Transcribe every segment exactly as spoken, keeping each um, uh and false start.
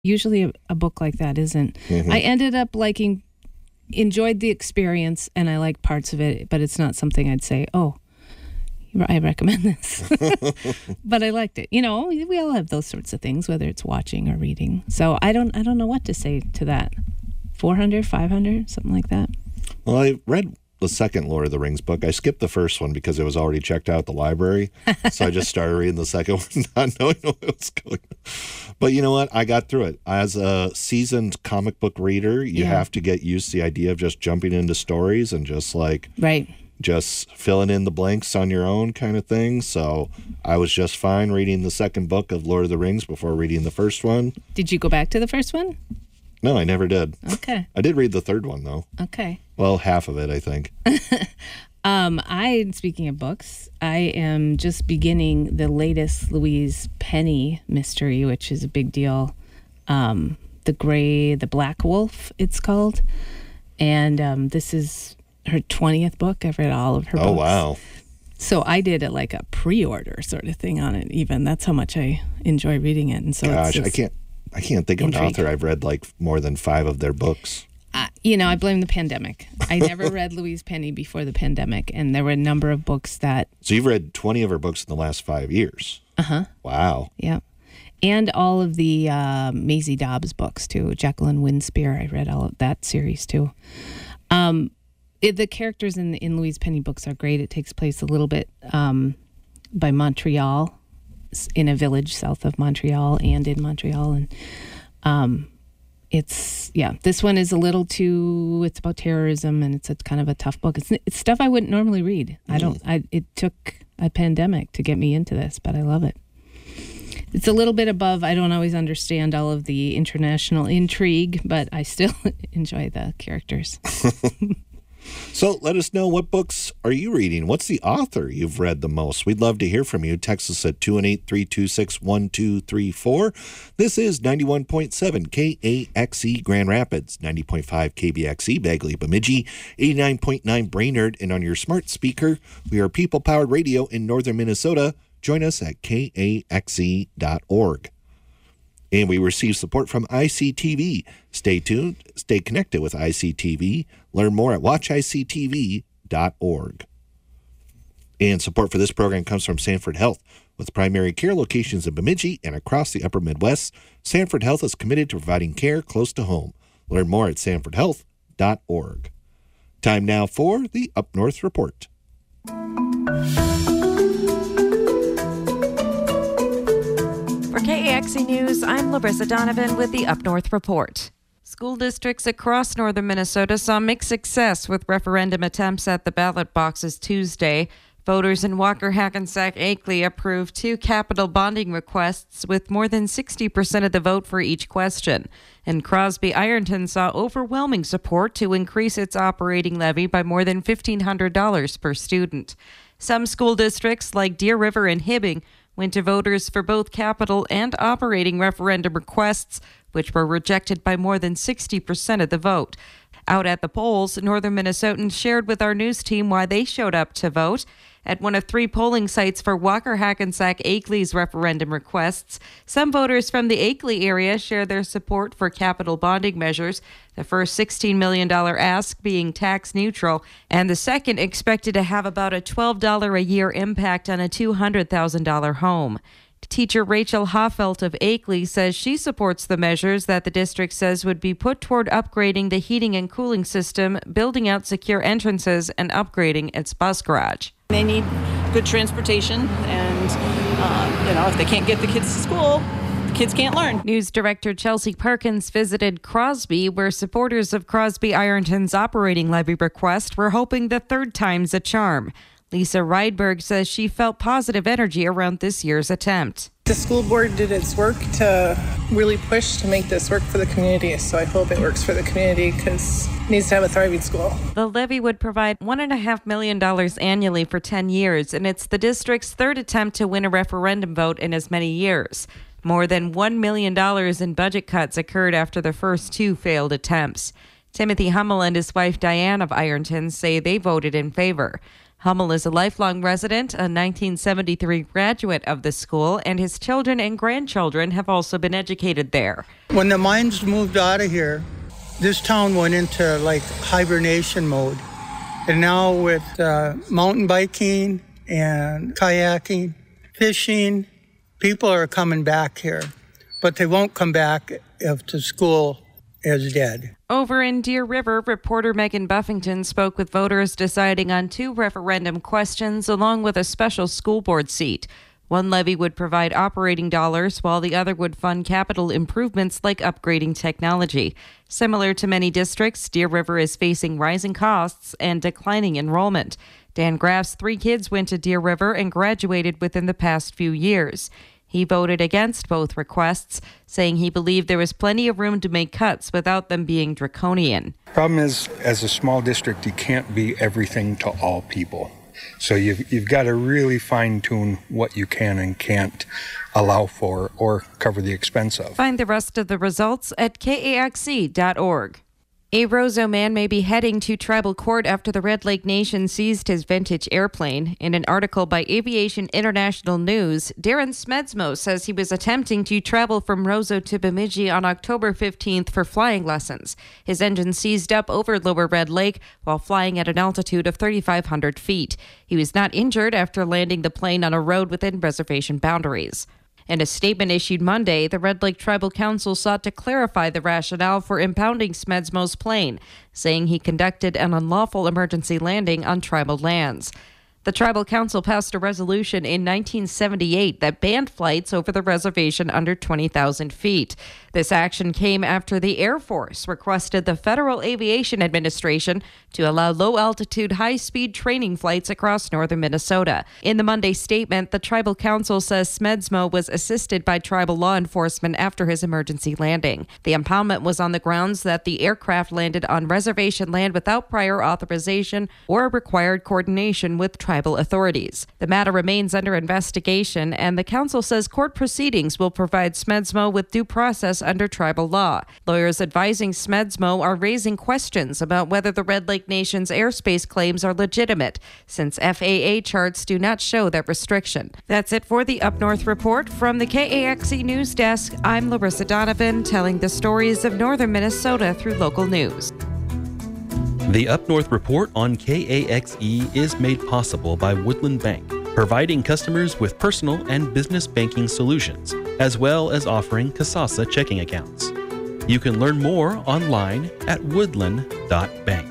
Usually a, a book like that isn't. Mm-hmm. I ended up liking, enjoyed the experience, and I like parts of it, but it's not something I'd say, oh, I recommend this. But I liked it. You know, we all have those sorts of things, whether it's watching or reading. So I don't I don't know what to say to that. four hundred, five hundred, something like that. Well, I read the second Lord of the Rings book. I skipped the first one because it was already checked out at the library. So I just started reading the second one, not knowing what was going on. But you know what? I got through it. As a seasoned comic book reader, you Yeah. have to get used to the idea of just jumping into stories and just like... Right. just filling in the blanks on your own kind of thing. So I was just fine reading the second book of Lord of the Rings before reading the first one. Did you go back to the first one? No, I never did. Okay. I did read the third one, though. Okay. Well, half of it, I think. um, I, speaking of books, I am just beginning the latest Louise Penny mystery, which is a big deal. Um, the Gray, the Black Wolf, it's called. And um, this is her twentieth book. I've read all of her oh, books. wow. So I did it like a pre-order sort of thing on it even. That's how much I enjoy reading it. And so Gosh, it's I can't I can't think of an intrigue. author I've read like more than five of their books. Uh, you know, I blame the pandemic. I never read Louise Penny before the pandemic, and there were a number of books that... So you've read twenty of her books in the last five years. Uh-huh. Wow. Yeah. And all of the uh, Maisie Dobbs books, too. Jacqueline Winspear, I read all of that series, too. Um, it, the characters in, in Louise Penny books are great. It takes place a little bit um, by Montreal, in a village south of Montreal and in Montreal. And um, it's, yeah, this one is a little too, it's about terrorism, and it's a kind of a tough book. It's, it's stuff I wouldn't normally read. I don't, I, it took a pandemic to get me into this, but I love it. It's a little bit above, I don't always understand all of the international intrigue, but I still enjoy the characters. So let us know, what books are you reading? What's the author you've read the most? We'd love to hear from you. Text us at two one eight, three two six, one two three four. This is ninety-one point seven K A X E Grand Rapids, ninety point five K B X E Bagley Bemidji, eighty-nine point nine Brainerd, and on your smart speaker, we are people-powered radio in northern Minnesota. Join us at K A X E dot org. And we receive support from I C T V. Stay tuned. Stay connected with I C T V. Learn more at watch I C T V dot org. And support for this program comes from Sanford Health. With primary care locations in Bemidji and across the upper Midwest, Sanford Health is committed to providing care close to home. Learn more at sanford health dot org. Time now for the Up North Report. For K A X E News, I'm Larissa Donovan with the Up North Report. School districts across northern Minnesota saw mixed success with referendum attempts at the ballot boxes Tuesday. Voters in Walker, Hackensack, Akeley approved two capital bonding requests with more than sixty percent of the vote for each question. And Crosby Ironton saw overwhelming support to increase its operating levy by more than fifteen hundred dollars per student. Some school districts, like Deer River and Hibbing, went to voters for both capital and operating referendum requests, which were rejected by more than sixty percent of the vote. Out at the polls, Northern Minnesotans shared with our news team why they showed up to vote. At one of three polling sites for Walker Hackensack Akeley's referendum requests, some voters from the Akeley area share their support for capital bonding measures, the first sixteen million dollars ask being tax neutral, and the second expected to have about a twelve dollars a year impact on a two hundred thousand dollars home. Teacher Rachel Hoffelt of Akeley says she supports the measures that the district says would be put toward upgrading the heating and cooling system, building out secure entrances, and upgrading its bus garage. They need good transportation, and uh, you know, if they can't get the kids to school, the kids can't learn. News Director Chelsea Perkins visited Crosby, where supporters of Crosby Ironton's operating levy request were hoping the third time's a charm. Lisa Rydberg says she felt positive energy around this year's attempt. The school board did its work to really push to make this work for the community, so I hope it works for the community because it needs to have a thriving school. The levy would provide one point five million dollars annually for ten years, and it's the district's third attempt to win a referendum vote in as many years. More than one million dollars in budget cuts occurred after the first two failed attempts. Timothy Hummel and his wife Diane of Ironton say they voted in favor. Hummel is a lifelong resident, a nineteen seventy-three graduate of the school, and his children and grandchildren have also been educated there. When the mines moved out of here, this town went into like hibernation mode. And now with uh, mountain biking and kayaking, fishing, people are coming back here. But they won't come back if the school is dead. Over in Deer River, reporter Megan Buffington spoke with voters deciding on two referendum questions along with a special school board seat. One levy would provide operating dollars while the other would fund capital improvements like upgrading technology. Similar to many districts, Deer River is facing rising costs and declining enrollment. Dan Graff's three kids went to Deer River and graduated within the past few years. He voted against both requests, saying he believed there was plenty of room to make cuts without them being draconian. Problem is, as a small district, you can't be everything to all people. So you've, you've got to really fine-tune what you can and can't allow for or cover the expense of. Find the rest of the results at K A X E dot org. A Roseau man may be heading to tribal court after the Red Lake Nation seized his vintage airplane. In an article by Aviation International News, Darren Smedsmo says he was attempting to travel from Roseau to Bemidji on October fifteenth for flying lessons. His engine seized up over Lower Red Lake while flying at an altitude of thirty-five hundred feet. He was not injured after landing the plane on a road within reservation boundaries. In a statement issued Monday, the Red Lake Tribal Council sought to clarify the rationale for impounding Smedsmo's plane, saying he conducted an unlawful emergency landing on tribal lands. The Tribal Council passed a resolution in nineteen seventy-eight that banned flights over the reservation under twenty thousand feet. This action came after the Air Force requested the Federal Aviation Administration to allow low-altitude, high-speed training flights across northern Minnesota. In the Monday statement, the Tribal Council says Smedsmo was assisted by tribal law enforcement after his emergency landing. The impoundment was on the grounds that the aircraft landed on reservation land without prior authorization or required coordination with tribal authorities. The matter remains under investigation, and the council says court proceedings will provide Smedsmo with due process under tribal law. Lawyers advising Smedsmo are raising questions about whether the Red Lake Nation's airspace claims are legitimate, since F A A charts do not show that restriction. That's it for the Up North Report. From the K A X E News Desk, I'm Larissa Donovan, telling the stories of northern Minnesota through local news. The Up North Report on K A X E is made possible by Woodland Bank, providing customers with personal and business banking solutions, as well as offering Kasasa checking accounts. You can learn more online at woodland dot bank.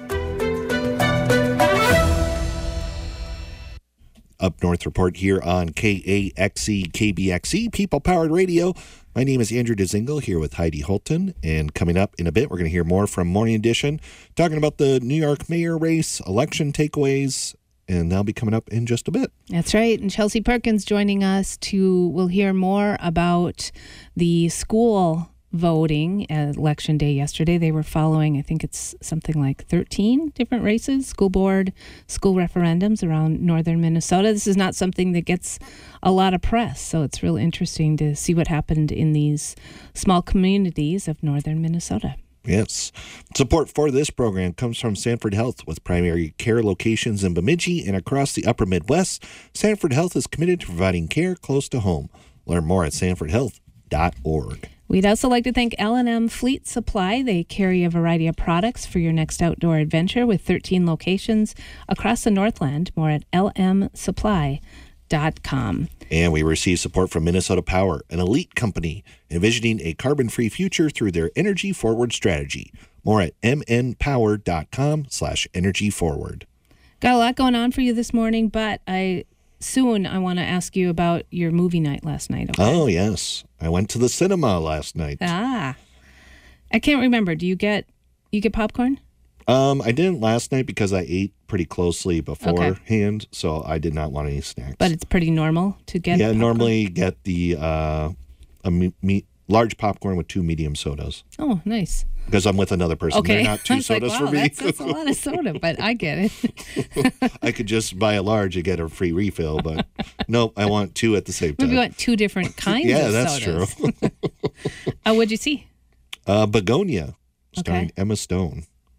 Up North Report here on K A X E, K B X E, People-Powered Radio. My name is Andrew DeZingle here with Heidi Holton, and coming up in a bit, we're going to hear more from Morning Edition, talking about the New York mayor race, election takeaways, and that'll be coming up in just a bit. That's right. And Chelsea Perkins joining us to, we'll hear more about the school voting at Election Day yesterday. They were following, I think it's something like thirteen different races, school board, school referendums around northern Minnesota. This is not something that gets a lot of press, so it's really interesting to see what happened in these small communities of northern Minnesota. Yes. Support for this program comes from Sanford Health, with primary care locations in Bemidji and across the upper Midwest. Sanford Health is committed to providing care close to home. Learn more at sanford health dot org. We'd also like to thank L and M Fleet Supply. They carry a variety of products for your next outdoor adventure with thirteen locations across the Northland. More at l m supply dot com. And we receive support from Minnesota Power, an elite company envisioning a carbon-free future through their Energy Forward strategy. More at m n power dot com slash energy forward. Got a lot going on for you this morning, but I soon I want to ask you about your movie night last night. Okay? Oh, yes. I went to the cinema last night. Ah. I can't remember. Do you get you get popcorn? Um, I didn't last night because I ate pretty closely beforehand, okay. So I did not want any snacks. But it's pretty normal to get Yeah, popcorn? normally get the uh, a me- me- large popcorn with two medium sodas. Oh, nice. Because I'm with another person. Okay. They're not two sodas like, wow, for me. That's, that's a lot of soda, but I get it. I could just buy a large and get a free refill, but nope, I want two at the same time. Maybe you want two different kinds yeah, of that's sodas. true. uh, what'd you see? Uh, Begonia, starring Okay. Emma Stone.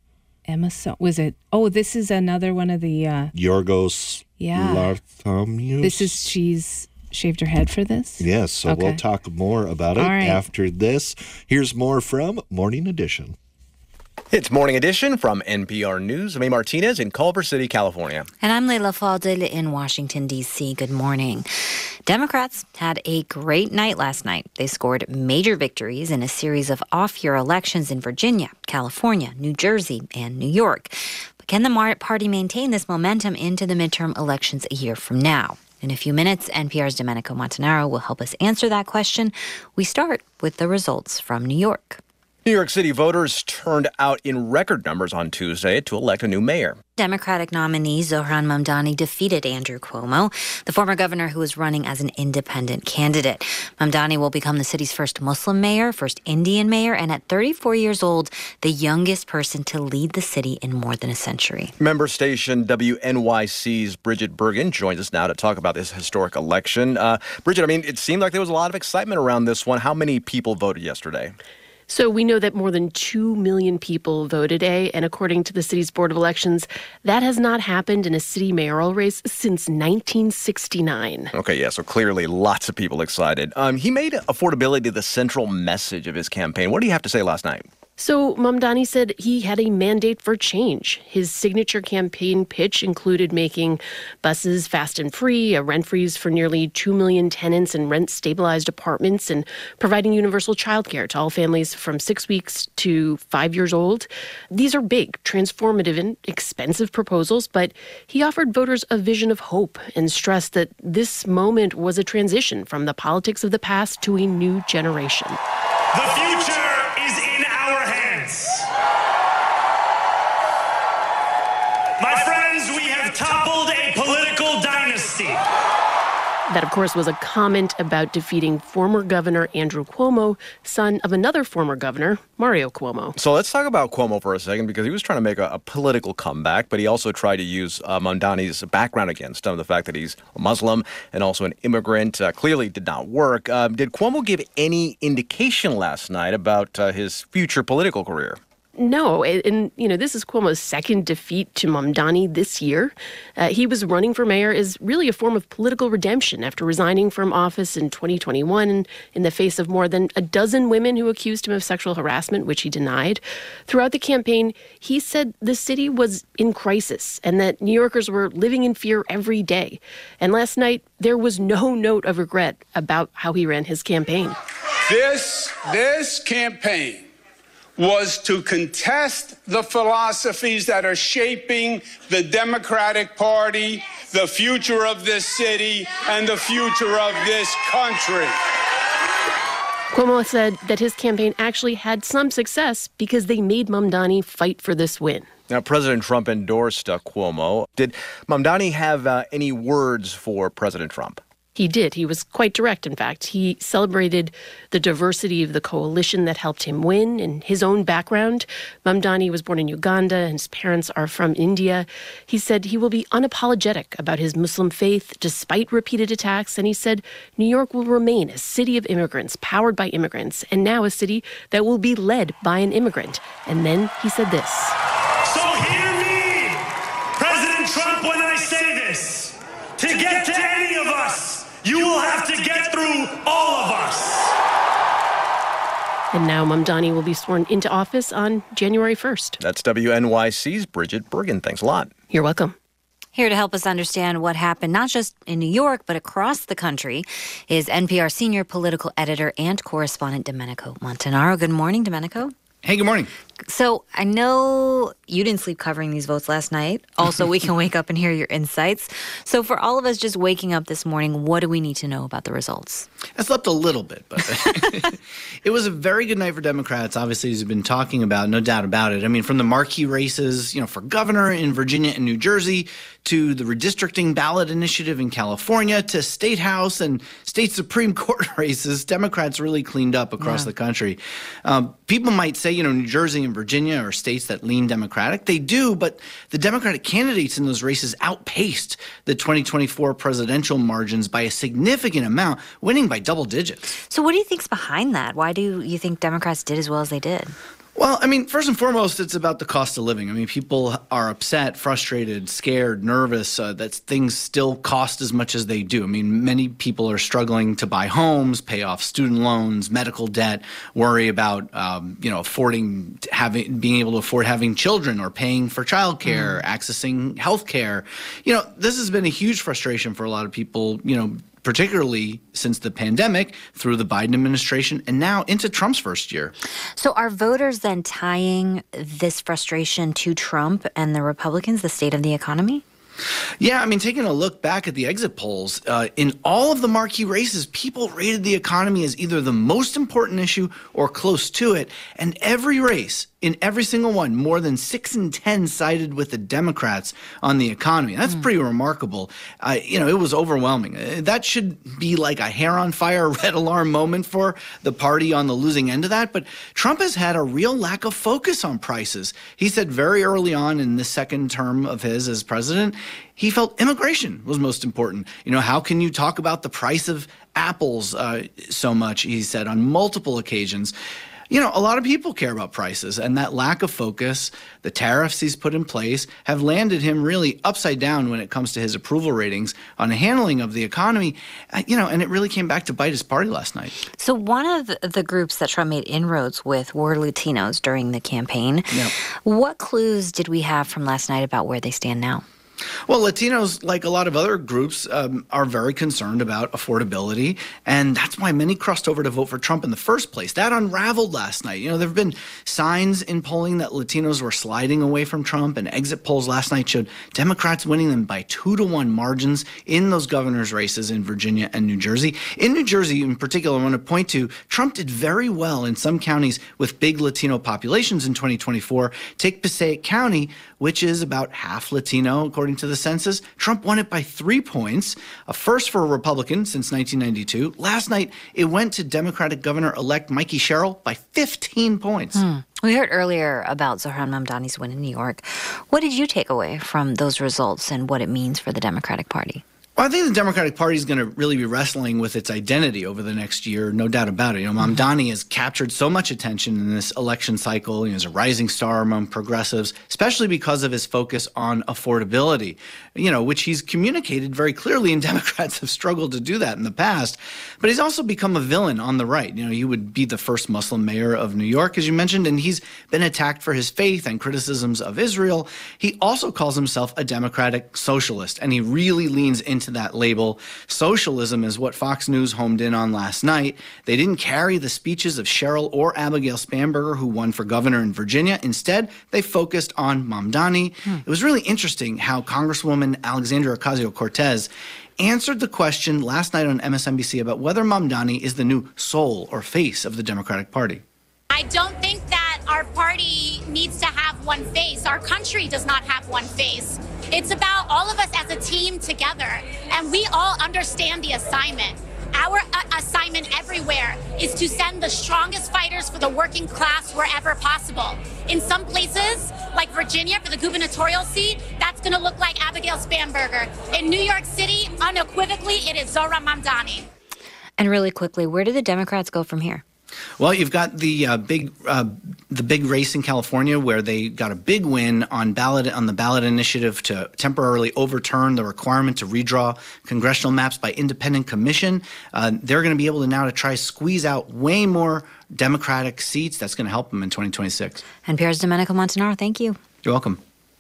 Emma so was it? Oh, this is another one of the uh, Yorgos Yeah. Lanthimos. This is she's shaved her head for this. Yes, so Okay. we'll talk more about it All right. after this. Here's more from Morning Edition. It's Morning Edition from N P R News. I'm A. Martinez in Culver City, California. And I'm Leila Fadel in Washington, D C. Good morning. Democrats had a great night last night. They scored major victories in a series of off-year elections in Virginia, California, New Jersey, and New York. But can the Mar- party maintain this momentum into the midterm elections a year from now? In a few minutes, N P R's Domenico Montanaro will help us answer that question. We start with the results from New York. New York City voters turned out in record numbers on Tuesday to elect a new mayor. Democratic nominee Zohran Mamdani defeated Andrew Cuomo, the former governor who was running as an independent candidate. Mamdani will become the city's first Muslim mayor, first Indian mayor, and at thirty-four years old, the youngest person to lead the city in more than a century. Member station W N Y C's Bridget Bergen joins us now to talk about this historic election. Uh, Bridget, I mean, it seemed like there was a lot of excitement around this one. How many people voted yesterday? So we know that more than two million people voted today, and according to the city's Board of Elections, that has not happened in a city mayoral race since nineteen sixty-nine. Okay, yeah, so clearly lots of people excited. Um, he made affordability the central message of his campaign. What did he have to say last night? So Mamdani said he had a mandate for change. His signature campaign pitch included making buses fast and free, a rent freeze for nearly two million tenants in rent-stabilized apartments, and providing universal childcare to all families from six weeks to five years old. These are big, transformative, and expensive proposals, but he offered voters a vision of hope and stressed that this moment was a transition from the politics of the past to a new generation. The future is in our hands. My friends, we have toppled a political dynasty. That, of course, was a comment about defeating former Governor Andrew Cuomo, son of another former governor, Mario Cuomo. So let's talk about Cuomo for a second, because he was trying to make a, a political comeback, but he also tried to use uh, Mamdani's background against him, the fact that he's a Muslim and also an immigrant. Uh, clearly did not work. Uh, did Cuomo give any indication last night about uh, his future political career? No, and, you know, this is Cuomo's second defeat to Mamdani this year. Uh, he was running for mayor as really a form of political redemption after resigning from office in twenty twenty-one in the face of more than a dozen women who accused him of sexual harassment, which he denied. Throughout the campaign, he said the city was in crisis and that New Yorkers were living in fear every day. And last night, there was no note of regret about how he ran his campaign. This, this campaign was to contest the philosophies that are shaping the Democratic Party, the future of this city, and the future of this country. Cuomo said that his campaign actually had some success because they made Mamdani fight for this win. Now, President Trump endorsed uh, Cuomo. Did Mamdani have uh, any words for President Trump? He did. He was quite direct, in fact. He celebrated the diversity of the coalition that helped him win and his own background. Mamdani was born in Uganda and his parents are from India. He said he will be unapologetic about his Muslim faith despite repeated attacks. And he said New York will remain a city of immigrants, powered by immigrants, and now a city that will be led by an immigrant. And then he said this. So hear me, President Trump, when I say this. To get to any of us, you will have to get through all of us. And now Mamdani will be sworn into office on January first. That's W N Y C's Bridget Bergen. Thanks a lot. You're welcome. Here to help us understand what happened, not just in New York, but across the country, is N P R senior political editor and correspondent Domenico Montanaro. Good morning, Domenico. Hey, good morning. So I know you didn't sleep covering these votes last night. Also, we can wake up and hear your insights. So for all of us just waking up this morning, what do we need to know about the results? I slept a little bit, but it was a very good night for Democrats, obviously, as we've been talking about, no doubt about it. I mean, from the marquee races, you know, for governor in Virginia and New Jersey, to the redistricting ballot initiative in California, to state house and state Supreme Court races, Democrats really cleaned up across yeah. the country. Um, people might say, you know, New Jersey and Virginia are states that lean Democratic. They do, but the Democratic candidates in those races outpaced the twenty twenty-four presidential margins by a significant amount, winning by double digits. So what do you think's behind that? Why do you think Democrats did as well as they did? Well, I mean, first and foremost, it's about the cost of living. I mean, people are upset, frustrated, scared, nervous uh, that things still cost as much as they do. I mean, many people are struggling to buy homes, pay off student loans, medical debt, worry about, um, you know, affording having, being able to afford having children or paying for childcare, mm. accessing health care. You know, this has been a huge frustration for a lot of people, you know, particularly since the pandemic, through the Biden administration, and now into Trump's first year. So are voters then tying this frustration to Trump and the Republicans, the state of the economy? Yeah, I mean, taking a look back at the exit polls, uh, in all of the marquee races, people rated the economy as either the most important issue or close to it. And every race, in every single one, more than six in ten sided with the Democrats on the economy. That's mm. pretty remarkable. Uh, you know, it was overwhelming. Uh, that should be like a hair on fire, red alarm moment for the party on the losing end of that. But Trump has had a real lack of focus on prices. He said very early on in the second term of his as president, he felt immigration was most important. You know, how can you talk about the price of apples uh, so much, he said on multiple occasions. You know, a lot of people care about prices, and that lack of focus, the tariffs he's put in place, have landed him really upside down when it comes to his approval ratings on the handling of the economy. Uh, you know, and it really came back to bite his party last night. So one of the groups that Trump made inroads with were Latinos during the campaign. Yep. What clues did we have from last night about where they stand now? Well, Latinos, like a lot of other groups, um, are very concerned about affordability, and that's why many crossed over to vote for Trump in the first place. That unraveled last night. You know, there have been signs in polling that Latinos were sliding away from Trump, and exit polls last night showed Democrats winning them by two to one margins in those governor's races in Virginia and New Jersey. In New Jersey, in particular, I want to point to Trump did very well in some counties with big Latino populations in twenty twenty-four. Take Passaic County, which is about half Latino, according to the census. Trump won it by three points, a first for a Republican since nineteen ninety-two. Last night, it went to Democratic Governor-elect Mikey Sherrill by fifteen points. Hmm. We heard earlier about Zohran Mamdani's win in New York. What did you take away from those results and what it means for the Democratic Party? Well, I think the Democratic Party is going to really be wrestling with its identity over the next year, no doubt about it. You know, Mamdani has captured so much attention in this election cycle. You know, he's a rising star among progressives, especially because of his focus on affordability, you know, which he's communicated very clearly, and Democrats have struggled to do that in the past. But he's also become a villain on the right. You know, he would be the first Muslim mayor of New York, as you mentioned, and he's been attacked for his faith and criticisms of Israel. He also calls himself a democratic socialist, and he really leans into that label. Socialism is what Fox News homed in on last night. They didn't carry the speeches of Sherrill or Abigail Spanberger, who won for governor in Virginia. Instead, they focused on Mamdani. Hmm. It was really interesting how Congresswoman Alexandria Ocasio-Cortez answered the question last night on M S N B C about whether Mamdani is the new soul or face of the Democratic Party. I don't think that our party needs to have one face. Our country does not have one face. It's about all of us as a team together, and we all understand the assignment. Our uh, assignment everywhere is to send the strongest fighters for the working class wherever possible. In some places, like Virginia for the gubernatorial seat, that's going to look like Abigail Spanberger. In New York City, unequivocally, it is Zohran Mamdani. And really quickly, where do the Democrats go from here? Well, you've got the uh, big uh, the big race in California where they got a big win on ballot on the ballot initiative to temporarily overturn the requirement to redraw congressional maps by independent commission. Uh, they're going to be able to now to try squeeze out way more Democratic seats. That's going to help them in twenty twenty-six. N P R's Domenico Montanaro, thank you. You're welcome.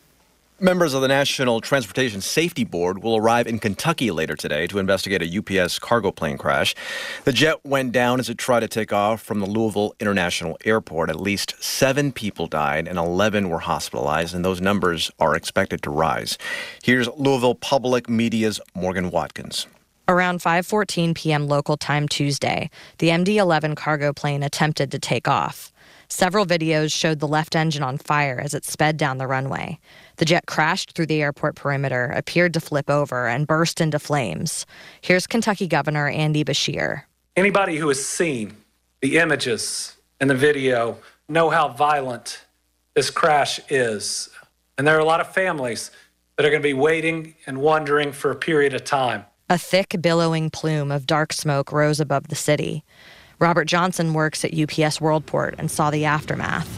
Members of the National Transportation Safety Board will arrive in Kentucky later today to investigate a U P S cargo plane crash. The jet went down as it tried to take off from the Louisville International Airport. At least seven people died and eleven were hospitalized, and those numbers are expected to rise. Here's Louisville Public Media's Morgan Watkins. Around five fourteen p.m. local time Tuesday, the M D eleven cargo plane attempted to take off. Several videos showed the left engine on fire as it sped down the runway. The jet crashed through the airport perimeter, appeared to flip over, and burst into flames. Here's Kentucky Governor Andy Beshear. Anybody who has seen the images and the video know how violent this crash is. And there are a lot of families that are going to be waiting and wondering for a period of time. A thick, billowing plume of dark smoke rose above the city. Robert Johnson works at U P S Worldport and saw the aftermath.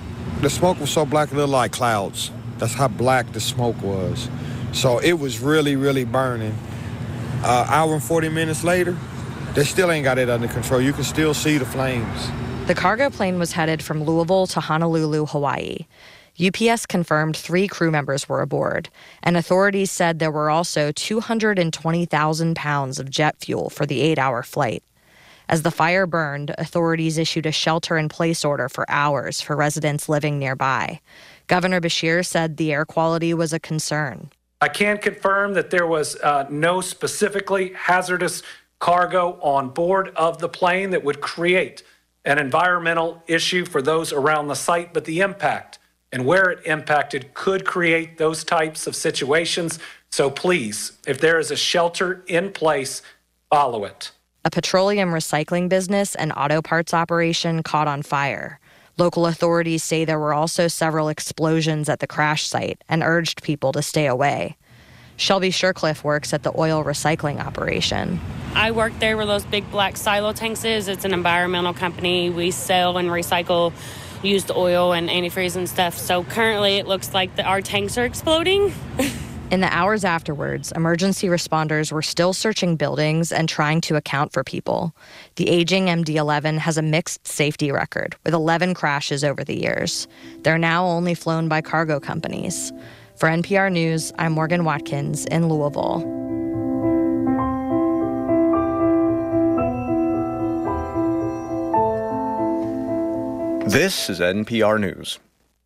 The smoke was so black it looked like clouds. That's how black the smoke was. So it was really, really burning. Uh, hour and forty minutes later, they still ain't got it under control. You can still see the flames. The cargo plane was headed from Louisville to Honolulu, Hawaii. U P S confirmed three crew members were aboard, and authorities said there were also two hundred twenty thousand pounds of jet fuel for the eight-hour flight. As the fire burned, authorities issued a shelter-in-place order for hours for residents living nearby. Governor Beshear said the air quality was a concern. I can confirm that there was uh, no specifically hazardous cargo on board of the plane that would create an environmental issue for those around the site, but the impact and where it impacted could create those types of situations. So please, if there is a shelter in place, follow it. A petroleum recycling business and auto parts operation caught on fire. Local authorities say there were also several explosions at the crash site and urged people to stay away. Shelby Shercliffe works at the oil recycling operation. I work there where those big black silo tanks is. It's an environmental company. We sell and recycle used oil and antifreeze and stuff. So currently it looks like the, our tanks are exploding. In the hours afterwards, emergency responders were still searching buildings and trying to account for people. The aging M D eleven has a mixed safety record, with eleven crashes over the years. They're now only flown by cargo companies. For N P R News, I'm Morgan Watkins in Louisville. This is N P R News.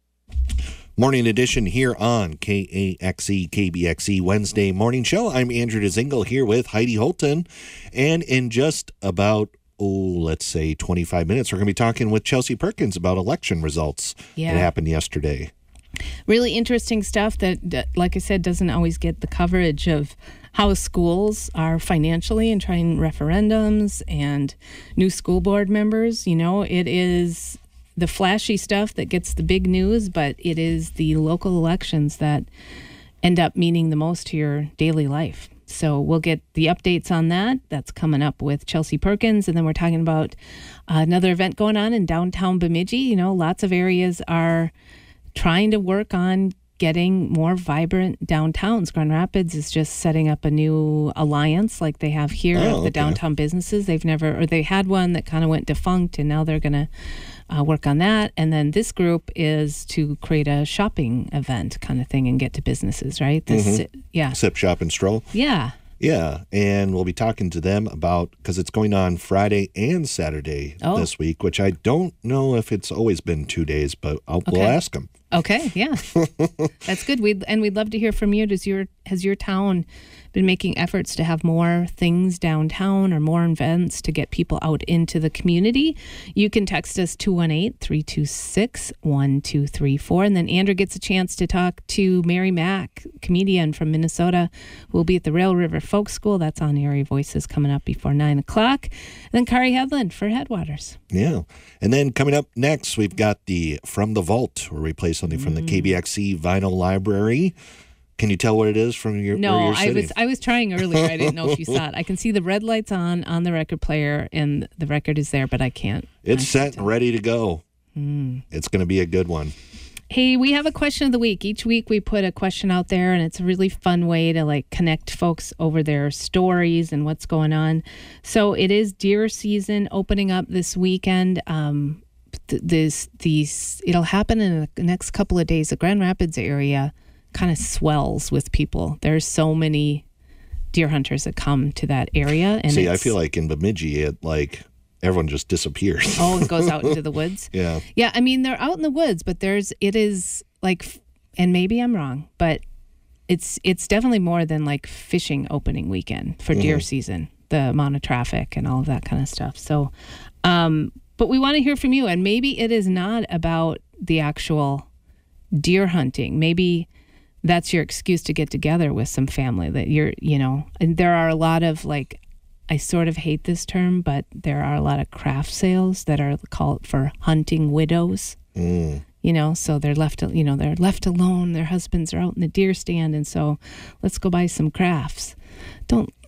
Morning edition here on K A X E, K B X E Wednesday morning show. I'm Andrew DeZingle here with Heidi Holton. And in just about, oh, let's say twenty-five minutes, we're going to be talking with Chelsea Perkins about election results Yeah. that happened yesterday. Really interesting stuff that, that, like I said, doesn't always get the coverage of how schools are financially and trying referendums and new school board members. You know, it is the flashy stuff that gets the big news, but it is the local elections that end up meaning the most to your daily life. So we'll get the updates on that. That's coming up with Chelsea Perkins. And then we're talking about another event going on in downtown Bemidji. You know, lots of areas are trying to work on getting more vibrant downtowns. Grand Rapids is just setting up a new alliance like they have here Oh, of the okay. downtown businesses. They've never, or they had one that kind of went defunct, and now they're going to uh, work on that. And then this group is to create a shopping event kind of thing and get to businesses, right? This, Mhm. Yeah. Sip, shop, and stroll. Yeah. Yeah, and we'll be talking to them about, because it's going on Friday and Saturday Oh. this week, which I don't know if it's always been two days, but I'll, we'll Okay. ask them. Okay, yeah. That's good. We'd, and we'd love to hear from you. Does your Has your town been making efforts to have more things downtown or more events to get people out into the community? You can text us two one eight, three two six, one two three four. And then Andrew gets a chance to talk to Mary Mack, comedian from Minnesota, who will be at the Rail River Folk School. That's on Erie Voices coming up before nine o'clock. And then Kari Hedlund for Headwaters. Yeah. And then coming up next, we've got the From the Vault, where we play something from the K B X E Vinyl Library. Can you tell what it is from your where No, you're I sitting? was I was trying earlier. I didn't know if you saw it. I can see the red lights on on the record player, and the record is there, but I can't. It's set and ready to go. Mm. It's going to be a good one. Hey, we have a question of the week. Each week we put a question out there, and it's a really fun way to like connect folks over their stories and what's going on. So it is deer season opening up this weekend. Um, th- this these it'll happen in the next couple of days. The Grand Rapids area kind of swells with people. There's so many deer hunters that come to that area. And See, I it's- feel like in Bemidji, it like everyone just disappears. Oh, it goes out into the woods. Yeah. Yeah, I mean, they're out in the woods, but there's, it is like, and maybe I'm wrong, but it's it's definitely more than like fishing opening weekend for deer Mhm. season, the amount of traffic and all of that kind of stuff. So, um, but we want to hear from you, and maybe it is not about the actual deer hunting. Maybe that's your excuse to get together with some family that you're, you know, and there are a lot of like, I sort of hate this term, but there are a lot of craft sales that are called for hunting widows. Mm. You know, so they're left, you know, they're left alone. Their husbands are out in the deer stand, and so let's go buy some crafts. Don't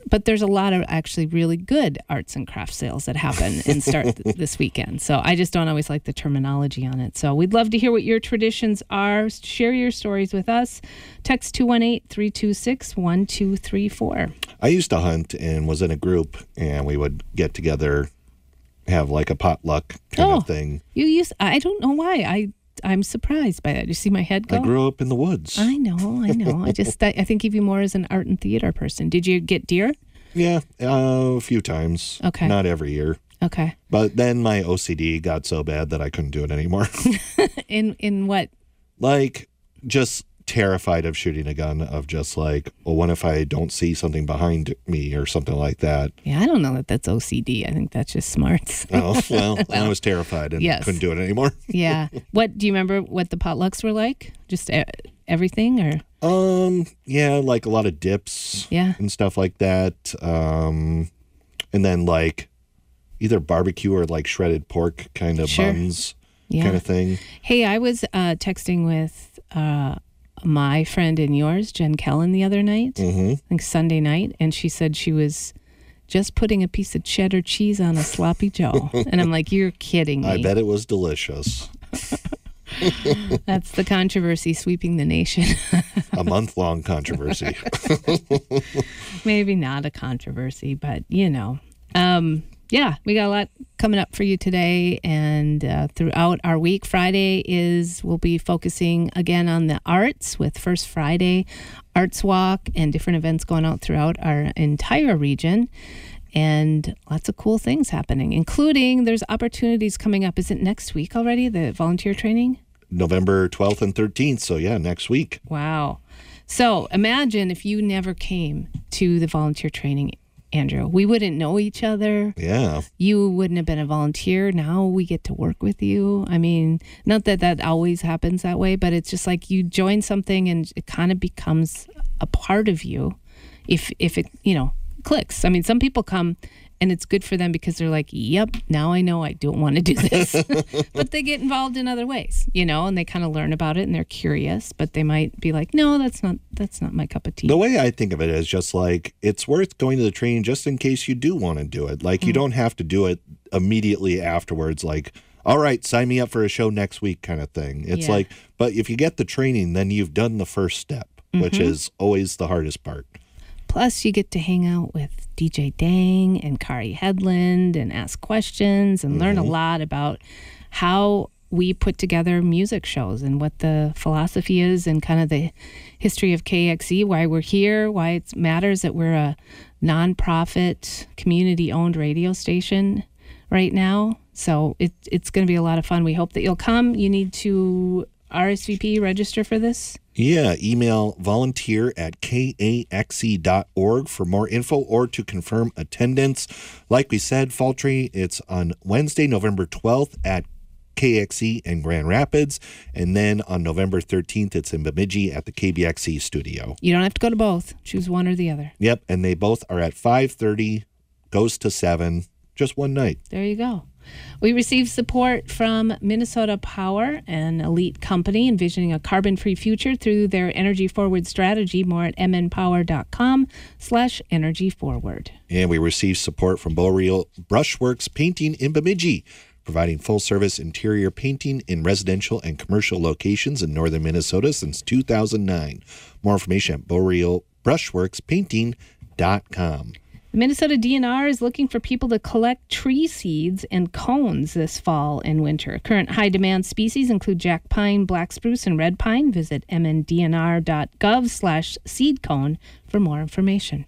but there's a lot of actually really good arts and crafts sales that happen and start th- this weekend. So I just don't always like the terminology on it. So we'd love to hear what your traditions are. Share your stories with us. Text two one eight, three two six, one two three four. I used to hunt and was in a group, and we would get together, have like a potluck kind Oh. of thing. You use, I don't know why. I, I'm surprised by that. You see my head go? I grew up in the woods. I know, I know. I just, I, I think of you more as an art and theater person. Did you get deer? Yeah, uh, a few times. Okay. Not every year. Okay. But then my O C D got so bad that I couldn't do it anymore. In in what? Like, just terrified of shooting a gun, of just like, well, what if I don't see something behind me or something like that? Yeah, I don't know that that's O C D. I think that's just smarts. Oh, well, I was terrified and Yes. couldn't do it anymore. Yeah. What do you remember? What the potlucks were like? Just e- everything, or Um, yeah, like a lot of dips, Yeah. and stuff like that. Um, and then like either barbecue or like shredded pork kind of Sure. buns, Yeah. kind of thing. Hey, I was uh, texting with uh, my friend and yours, Jen Kellen, the other night. Mm-hmm. I think Sunday night, and she said she was just putting a piece of cheddar cheese on a sloppy Joe, and I'm like, you're kidding me. I bet it was delicious. That's the controversy sweeping the nation. A month-long controversy. Maybe not a controversy, but you know. Um, yeah, we got a lot coming up for you today and uh, throughout our week. Friday is, we'll be focusing again on the arts with First Friday Arts Walk and different events going out throughout our entire region. And lots of cool things happening, including there's opportunities coming up. Is it next week already, the volunteer training? November twelfth and thirteenth. So yeah, next week. Wow. So imagine if you never came to the volunteer training, Andrew. We wouldn't know each other. Yeah. You wouldn't have been a volunteer. Now we get to work with you. I mean, not that that always happens that way, but it's just like you join something and it kind of becomes a part of you if if it, you know, clicks. I mean, some people come and it's good for them because they're like, yep, now I know I don't want to do this. But they get involved in other ways, you know, and they kind of learn about it and they're curious, but they might be like, no, that's not that's not my cup of tea. The way I think of it is just like, it's worth going to the training just in case you do want to do it. Like, you don't have to do it immediately afterwards, like, all right, sign me up for a show next week kind of thing. It's Yeah. like, but if you get the training, then you've done the first step, which Mhm. is always the hardest part. Plus, you get to hang out with D J Dang and Kari Headland and ask questions and learn a lot about how we put together music shows and what the philosophy is and kind of the history of K X E, why we're here, why it matters that we're a nonprofit, community-owned radio station right now. So it, it's going to be a lot of fun. We hope that you'll come. You need to R S V P, register for this. Yeah, email volunteer at K A X E dot org for more info or to confirm attendance. Like we said, Fall Tree, it's on Wednesday, November twelfth at K X E in Grand Rapids. And then on November thirteenth, it's in Bemidji at the K B X E studio. You don't have to go to both. Choose one or the other. Yep, and they both are at five thirty, goes to seven, just one night. There you go. We received support from Minnesota Power, an elite company envisioning a carbon-free future through their Energy Forward strategy. More at m n power dot com slash energy forward. And we received support from Boreal Brushworks Painting in Bemidji, providing full-service interior painting in residential and commercial locations in northern Minnesota since two thousand nine. More information at boreal brushworks painting dot com. The Minnesota D N R is looking for people to collect tree seeds and cones this fall and winter. Current high-demand species include jack pine, black spruce, and red pine. Visit m n d n r dot gov slash seed cone for more information.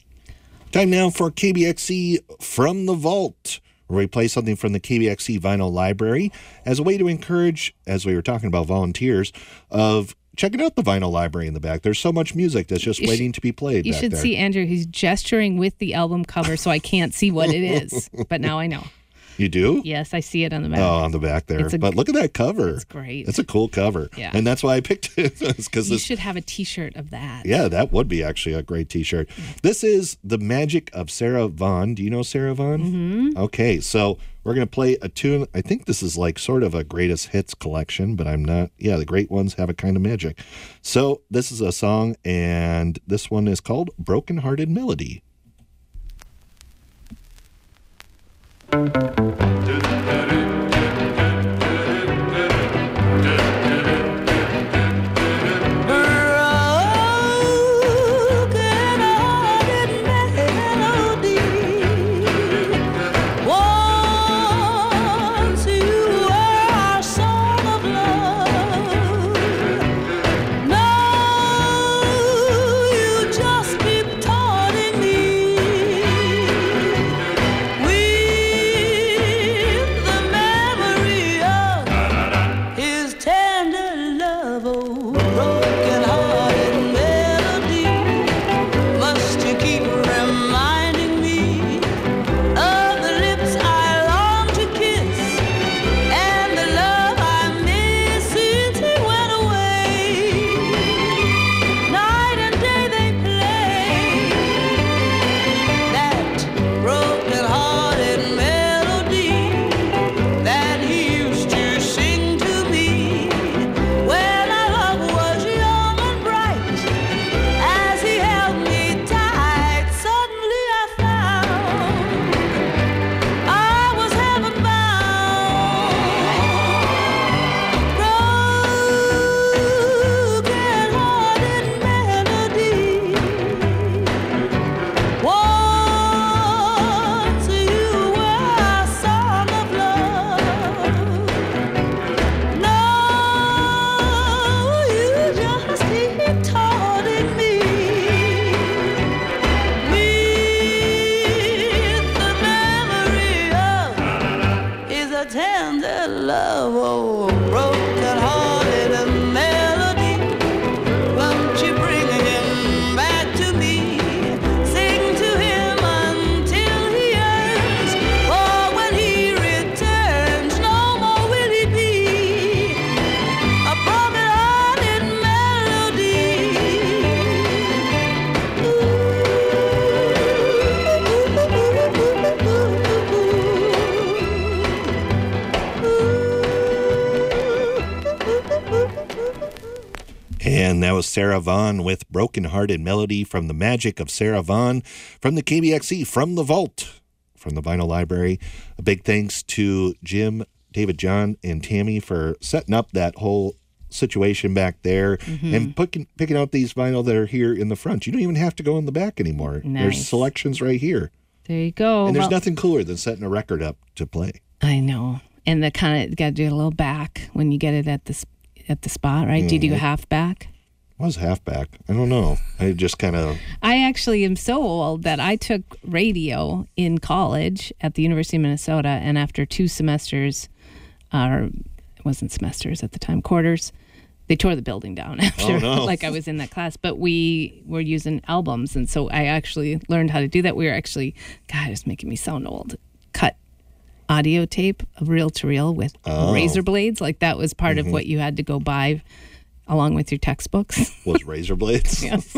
Time now for K B X E From the Vault, where we play something from the K B X E Vinyl Library as a way to encourage, as we were talking about volunteers, of checking out the vinyl library in the back. There's so much music that's just You waiting should- to be played You back should there. see Andrew. He's gesturing with the album cover, so I can't see what it is. But now I know. You do? Yes, I see it on the back. Oh, on the back there. It's a- But look at that cover. It's great. It's a cool cover. Yeah. And that's why I picked it. Because You this should have a T-shirt of that. Yeah, that would be actually a great T-shirt. This is The Magic of Sarah Vaughan. Do you know Sarah Vaughan? Mm-hmm. Okay, so we're going to play a tune. I think this is like sort of a greatest hits collection, but I'm not. Yeah, the great ones have a kind of magic. So this is a song, and this one is called Broken Hearted Melody. And that was Sarah Vaughan with Broken Hearted Melody from The Magic of Sarah Vaughan from the K B X E, from the vault, from the Vinyl Library. A big thanks to Jim, David, John, and Tammy for setting up that whole situation back there mm-hmm. and picking, picking out these vinyl that are here in the front. You don't even have to go in the back anymore. Nice. There's selections right here. There you go. And there's well, nothing cooler than setting a record up to play. I know. And the kind of got to do a little back when you get it at the at the spot, right? Mm-hmm. Do you do a half back? What was half back? I don't know. I just kind of... I actually am so old that I took radio in college at the University of Minnesota, and after two semesters, uh, or it wasn't semesters at the time, quarters, they tore the building down after, oh, no. like I was in that class. But we were using albums, and so I actually learned how to do that. We were actually, God, it's making me sound old, cut audio tape of reel-to-reel with oh. razor blades. Like that was part mm-hmm. of what you had to go buy along with your textbooks. Was razor blades? Yes.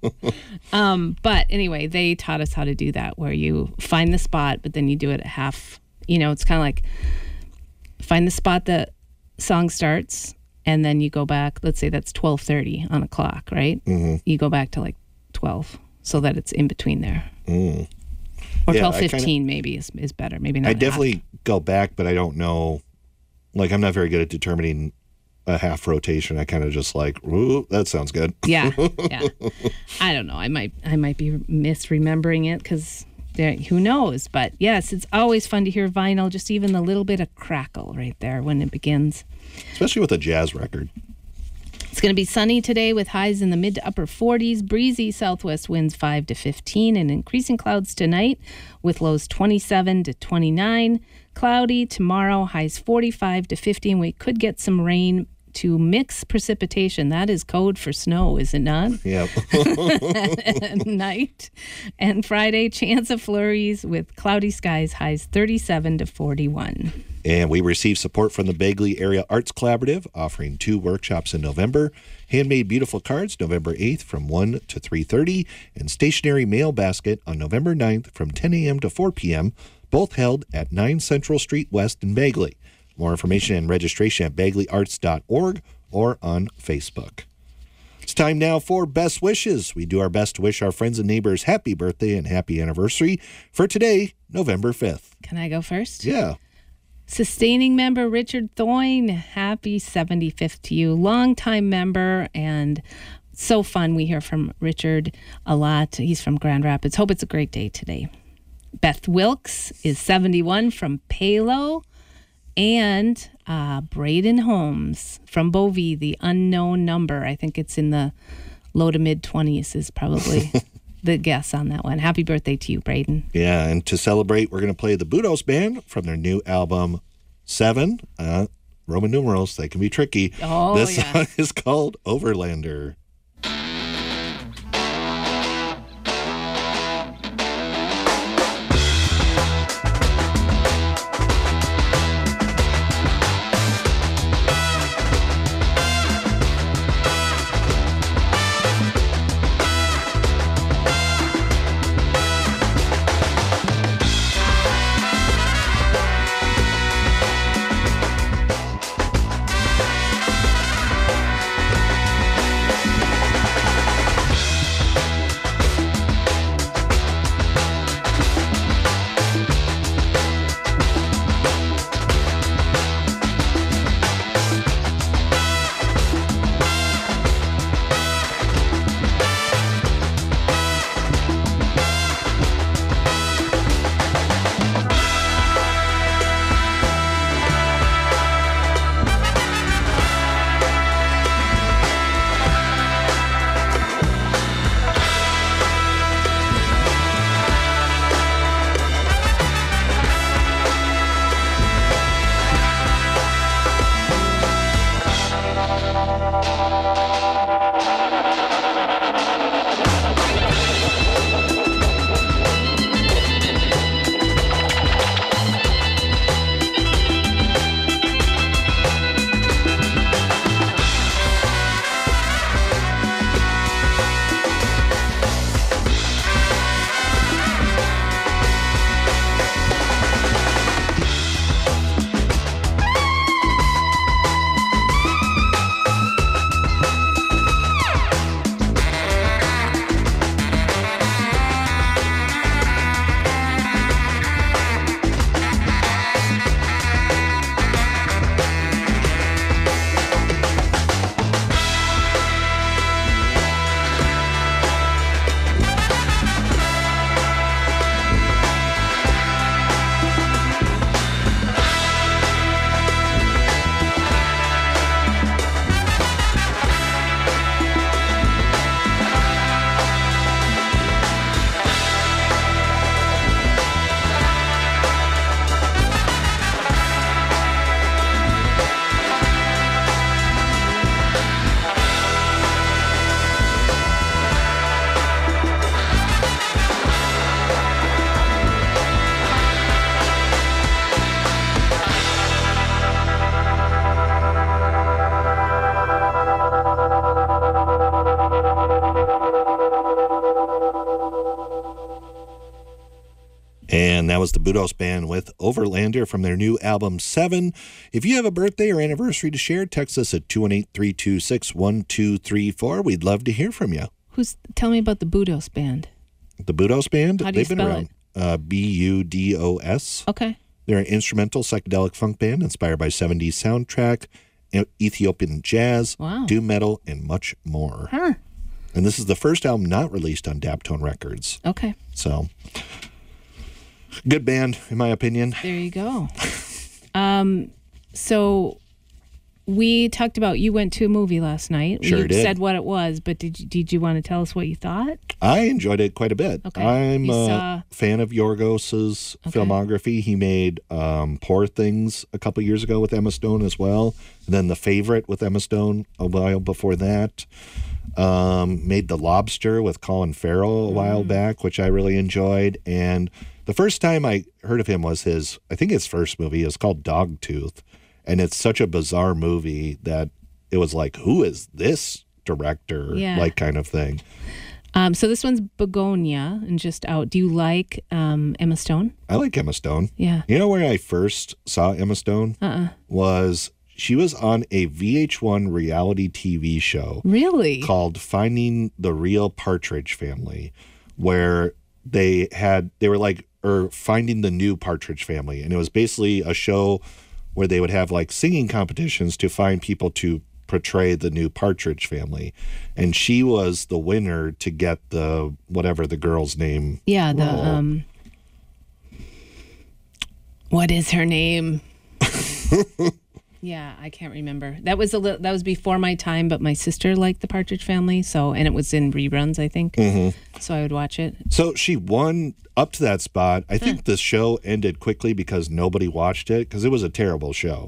Um, but anyway, they taught us how to do that, where you find the spot, but then you do it at half. You know, it's kind of like find the spot that song starts, and then you go back. Let's say that's twelve thirty on a clock, right? Mm-hmm. You go back to like twelve, so that it's in between there. Mm. Or yeah, twelve fifteen kinda, maybe is, is better. Maybe not. I definitely half. go back, but I don't know. Like, I'm not very good at determining a half rotation. I kind of just like, ooh, that sounds good. Yeah, yeah. I don't know. I might, I might be misremembering it because who knows? But yes, it's always fun to hear vinyl. Just even the little bit of crackle right there when it begins. Especially with a jazz record. It's going to be sunny today with highs in the mid to upper forties. Breezy southwest winds five to fifteen, and increasing clouds tonight with lows twenty-seven to twenty-nine. Cloudy tomorrow, highs forty-five to fifty, and we could get some rain to mix precipitation. That is code for snow, is it not? Yep. At night. And Friday, chance of flurries with cloudy skies, highs thirty-seven to forty-one. And we received support from the Bagley Area Arts Collaborative, offering two workshops in November. Handmade Beautiful Cards, November eighth from one to three thirty, and Stationary Mail Basket on November ninth from ten a.m. to four p.m., both held at nine Central Street West in Bagley. More information and registration at bagley arts dot org or on Facebook. It's time now for Best Wishes. We do our best to wish our friends and neighbors happy birthday and happy anniversary for today, November fifth. Can I go first? Yeah. Sustaining member Richard Thoyne, happy seventy-fifth to you. Longtime member and so fun. We hear from Richard a lot. He's from Grand Rapids. Hope it's a great day today. Beth Wilkes is seventy-one from Palo. And uh, Braden Holmes from Bovee, the unknown number. I think it's in the low to mid twenties is probably the guess on that one. Happy birthday to you, Braden. Yeah, and to celebrate, we're going to play the Budos Band from their new album, Seven. Uh, Roman numerals, they can be tricky. Oh, this yeah. song is called Overlander. And that was the Budos Band with Overlander from their new album, Seven. If you have a birthday or anniversary to share, text us at two one eight, three two six, one two three four. We'd love to hear from you. Who's? Tell me about the Budos Band. The Budos Band? How do you They've been spell around. Uh, B U D O S. Okay. They're an instrumental psychedelic funk band inspired by seventies soundtrack, Ethiopian jazz, wow. doom metal, and much more. Huh. And this is the first album not released on Daptone Records. Okay. So, good band, in my opinion. There you go. um, so we talked about you went to a movie last night. Sure you did. said what it was, but did you, did you want to tell us what you thought? I enjoyed it quite a bit. Okay. I'm You a saw- fan of Yorgos's Okay. filmography. He made um, Poor Things a couple years ago with Emma Stone as well. And then The Favorite with Emma Stone a while before that. Um, made The Lobster with Colin Farrell a while Mm. back, which I really enjoyed. And the first time I heard of him was his, I think his first movie is called Dogtooth. And it's such a bizarre movie that it was like, who is this director? Yeah. Like kind of thing. Um, so this one's Begonia and just out. Do you like um, Emma Stone? I like Emma Stone. Yeah. You know where I first saw Emma Stone? Uh-uh. Was She was on a V H one reality T V show. Really? Called Finding the Real Partridge Family, where they had, they were like, or Finding the New Partridge Family. And it was basically a show where they would have like singing competitions to find people to portray the new Partridge Family. And she was the winner to get the, whatever the girl's name. Yeah, the, role. um, what is her name? Yeah, I can't remember. That was a little, that was before my time, but my sister liked the Partridge Family, so, and it was in reruns, I think. Mm-hmm. So I would watch it. So she won up to that spot. I think the show ended quickly because nobody watched it because it was a terrible show.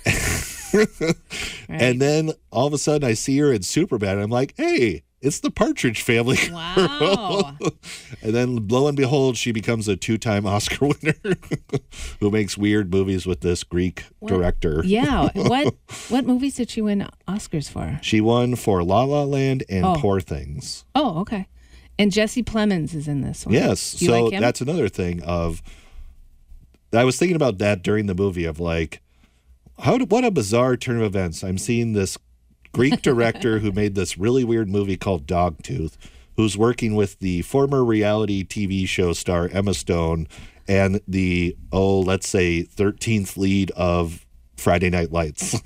Right. And then all of a sudden I see her in Superbad and I'm like, hey, it's the Partridge Family. Wow. And then lo and behold, she becomes a two-time Oscar winner who makes weird movies with this Greek What? director. Yeah. What what movies did she win Oscars for? She won for La La Land and Oh. Poor Things. Oh, okay. And Jesse Plemons is in this one. Yes. Do you So like him? that's another thing of, I was thinking about that during the movie of like, how what a bizarre turn of events. I'm seeing this Greek director who made this really weird movie called Dogtooth, who's working with the former reality T V show star Emma Stone and the, oh, let's say thirteenth lead of Friday Night Lights.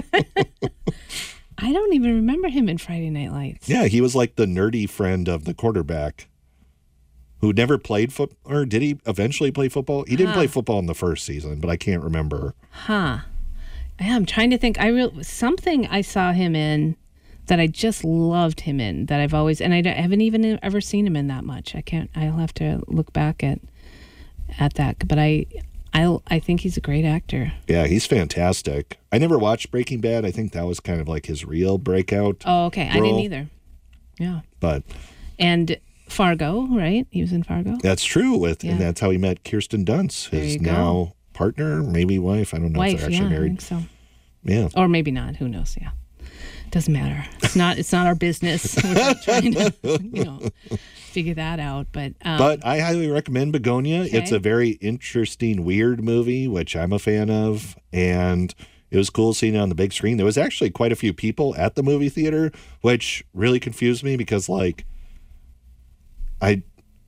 I don't even remember him in Friday Night Lights. Yeah, he was like the nerdy friend of the quarterback who never played football. Or did he eventually play football? He didn't Huh. play football in the first season, but I can't remember. Huh. Yeah, I'm trying to think. I real something I saw him in that I just loved him in that I've always, and I don't- haven't even ever seen him in that much. I can't. I'll have to look back at at that. But I, I, I think he's a great actor. Yeah, he's fantastic. I never watched Breaking Bad. I think that was kind of like his real breakout. Oh, okay. I role. didn't either. Yeah. But And Fargo, right? He was in Fargo. that's true. With Yeah. and that's how he met Kirsten Dunst, There his you go. now partner, maybe wife. I don't know if Wife, they're yeah, actually I married. think so. Yeah. Or maybe not. Who knows? Yeah. Doesn't matter. It's not. It's not our business. We're not trying to, you know, figure that out. But um, But I highly recommend Begonia. It's okay. a very interesting, weird movie, which I'm a fan of. And it was cool seeing it on the big screen. There was actually quite a few people at the movie theater, which really confused me because, like, I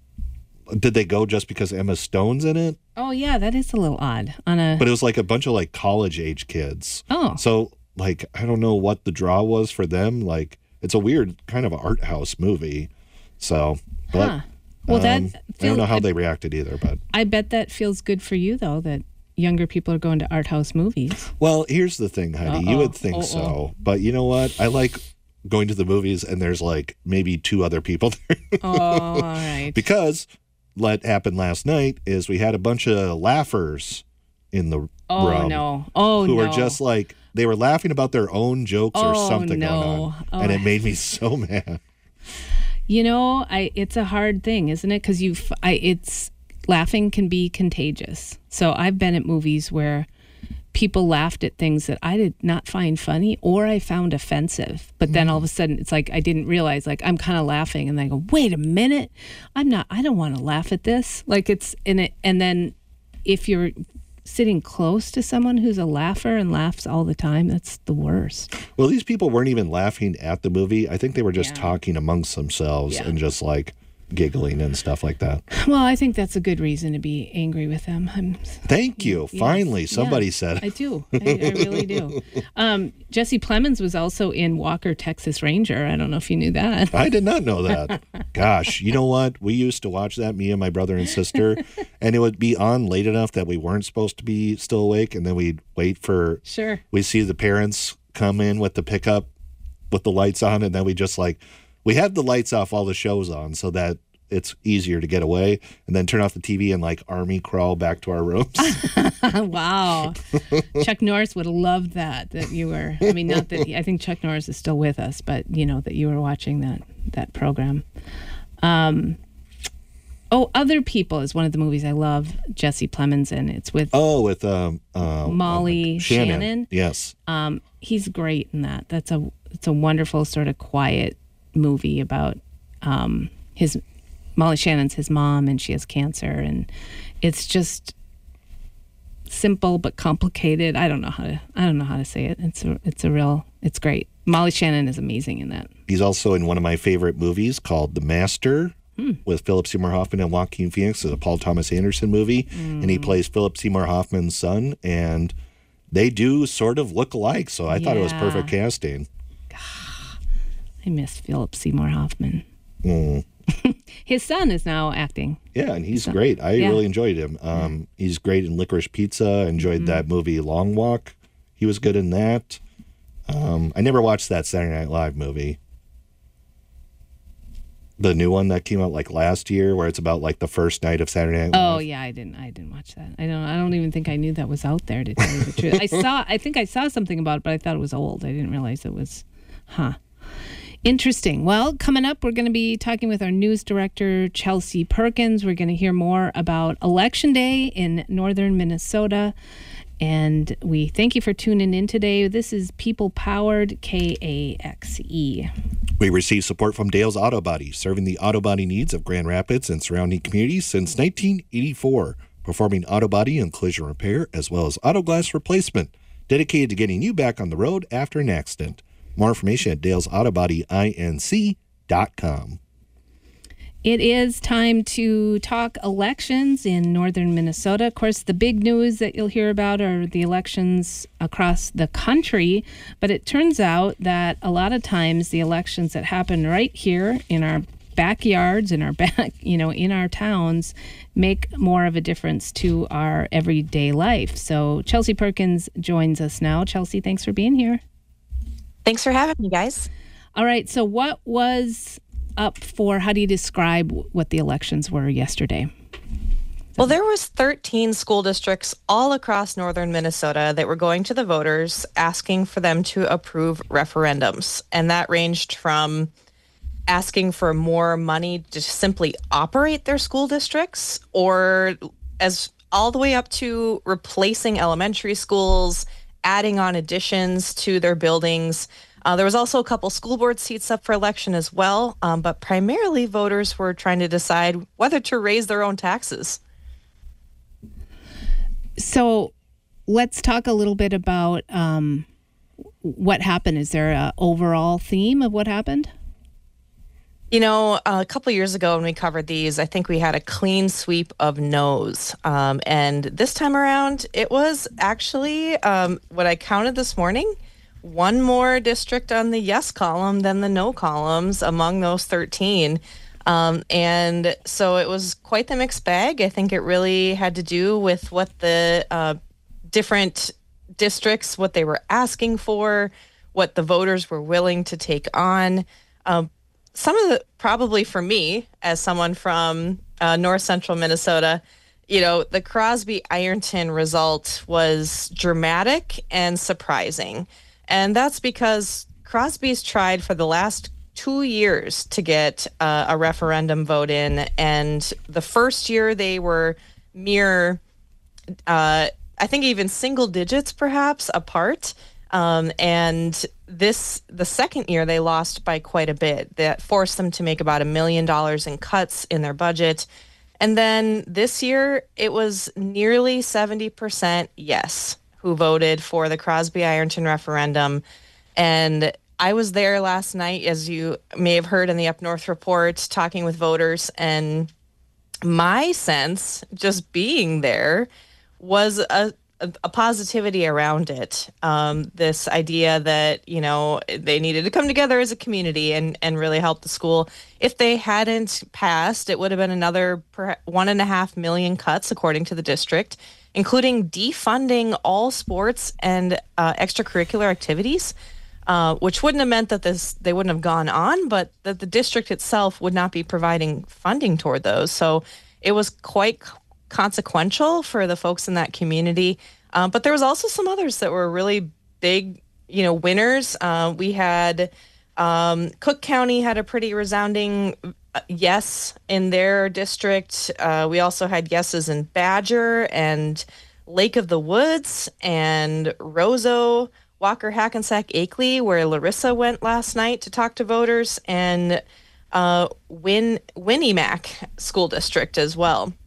did they go just because Emma Stone's in it? oh yeah, that is a little odd. On a But it was like a bunch of like college age kids. Oh. So, like, I don't know what the draw was for them. Like, it's a weird kind of art house movie. So, but Huh. Well, that um, I feel- don't know how I- they reacted either, but. I bet that feels good for you though that younger people are going to art house movies. Well, here's the thing, Heidi. You Uh-oh. would think Uh-oh. so, but you know what? I like going to the movies and there's like maybe two other people there. Oh, all right. Because what happened last night is we had a bunch of laughers in the Oh room. no. Oh who no. were just like, they were laughing about their own jokes or Oh, something no. going on. Oh, and it I- made me so mad. You know, I it's a hard thing, isn't it? Because you, I it's laughing can be contagious. So I've been at movies where people laughed at things that I did not find funny or I found offensive. But then all of a sudden, it's like I didn't realize. Like I'm kind of laughing, and I go, "Wait a minute, I'm not. I don't want to laugh at this." Like it's in it, and then if you're sitting close to someone who's a laugher and laughs all the time, that's the worst. Well, these people weren't even laughing at the movie. I think they were just talking amongst themselves Yeah. and just like giggling and stuff like that. Well, I think that's a good reason to be angry with them. I'm, Thank you. Yes. Finally, somebody Yeah, said it. I do. I, I really do. Um, Jesse Plemons was also in Walker, Texas Ranger. I don't know if you knew that. I did not know that. Gosh, you know what? We used to watch that, me and my brother and sister, and it would be on late enough that we weren't supposed to be still awake, and then we'd wait for, Sure. we see the parents come in with the pickup with the lights on, and then we just like, we had the lights off, all the shows on, so that it's easier to get away, and then turn off the T V and like army crawl back to our rooms. Wow. Chuck Norris would have loved that, that you were, I mean, not that, he, I think Chuck Norris is still with us, but, you know, that you were watching that, that program. Um, oh, Other People is one of the movies I love Jesse Plemons in. It's with Oh, with um, uh, Molly Shannon. Shannon. Yes. Um, he's great in that. That's a, it's a wonderful sort of quiet movie about um, his, Molly Shannon's his mom, and she has cancer, and it's just simple but complicated. I don't know how to. I don't know how to say it. It's a. It's a real. It's great. Molly Shannon is amazing in that. He's also in one of my favorite movies called The Master hmm. with Philip Seymour Hoffman and Joaquin Phoenix. It's a Paul Thomas Anderson movie, mm. and he plays Philip Seymour Hoffman's son, and they do sort of look alike. So I yeah. thought it was perfect casting. I miss Philip Seymour Hoffman. Mm. His son is now acting. Yeah, and he's great. I yeah. really enjoyed him. Um, yeah. He's great in Licorice Pizza. Enjoyed mm-hmm. that movie Long Walk. He was good in that. Um, I never watched that Saturday Night Live movie. The new one that came out like last year, where it's about like the first night of Saturday Night Live. Oh yeah, I didn't. I didn't watch that. I don't. I don't even think I knew that was out there. To tell you the truth, I saw. I think I saw something about it, but I thought it was old. I didn't realize it was. Huh. Interesting. Well, coming up, we're going to be talking with our news director, Chelsea Perkins. We're going to hear more about Election Day in northern Minnesota. And we thank you for tuning in today. This is People-Powered K A X E. We receive support from Dale's Auto Body, serving the auto body needs of Grand Rapids and surrounding communities since nineteen eighty-four, performing auto body and collision repair, as well as auto glass replacement, dedicated to getting you back on the road after an accident. More information at dales auto body inc dot com. It is time to talk elections in northern Minnesota. Of course, the big news that you'll hear about are the elections across the country. But it turns out that a lot of times the elections that happen right here in our backyards, in our back, you know, in our towns, make more of a difference to our everyday life. So Chelsea Perkins joins us now. Chelsea, thanks for being here. Thanks for having me, guys. All right. So what was up for, how do you describe what the elections were yesterday? Well, there was thirteen school districts all across northern Minnesota that were going to the voters asking for them to approve referendums. And that ranged from asking for more money to simply operate their school districts, or as all the way up to replacing elementary schools, adding on additions to their buildings. Uh, there was also a couple school board seats up for election as well, um, but primarily voters were trying to decide whether to raise their own taxes. So let's talk a little bit about um, what happened. Is there an overall theme of what happened? You know, uh, a couple of years ago when we covered these, I think we had a clean sweep of no's. Um, and this time around, it was actually, um, what I counted this morning, one more district on the yes column than the no columns among those thirteen. Um, and so it was quite the mixed bag. I think it really had to do with what the uh, different districts, what they were asking for, what the voters were willing to take on. Um, Some of the, probably for me, as someone from uh, north central Minnesota, you know, the Crosby-Ironton result was dramatic and surprising. And that's because Crosby's tried for the last two years to get uh, a referendum vote in. And the first year they were mere, uh, I think even single digits perhaps apart. Um, and this, the second year, they lost by quite a bit. That forced them to make about a million dollars in cuts in their budget. And then this year, it was nearly seventy percent yes who voted for the Crosby-Ironton referendum. And I was there last night, as you may have heard in the Up North Report, talking with voters. And my sense, just being there, was a a positivity around it. Um, this idea that, you know, they needed to come together as a community and, and really help the school. If they hadn't passed, it would have been another one and a half million cuts, according to the district, including defunding all sports and uh, extracurricular activities, uh, which wouldn't have meant that this they wouldn't have gone on, but that the district itself would not be providing funding toward those. So it was quite consequential for the folks in that community. Uh, but there was also some others that were really big, you know, winners. Uh, we had um, Cook County had a pretty resounding yes in their district. Uh, we also had yeses in Badger and Lake of the Woods and Roseau, Walker, Hackensack, Akeley, where Larissa went last night to talk to voters, and uh, Win Winnie Mac School District as well.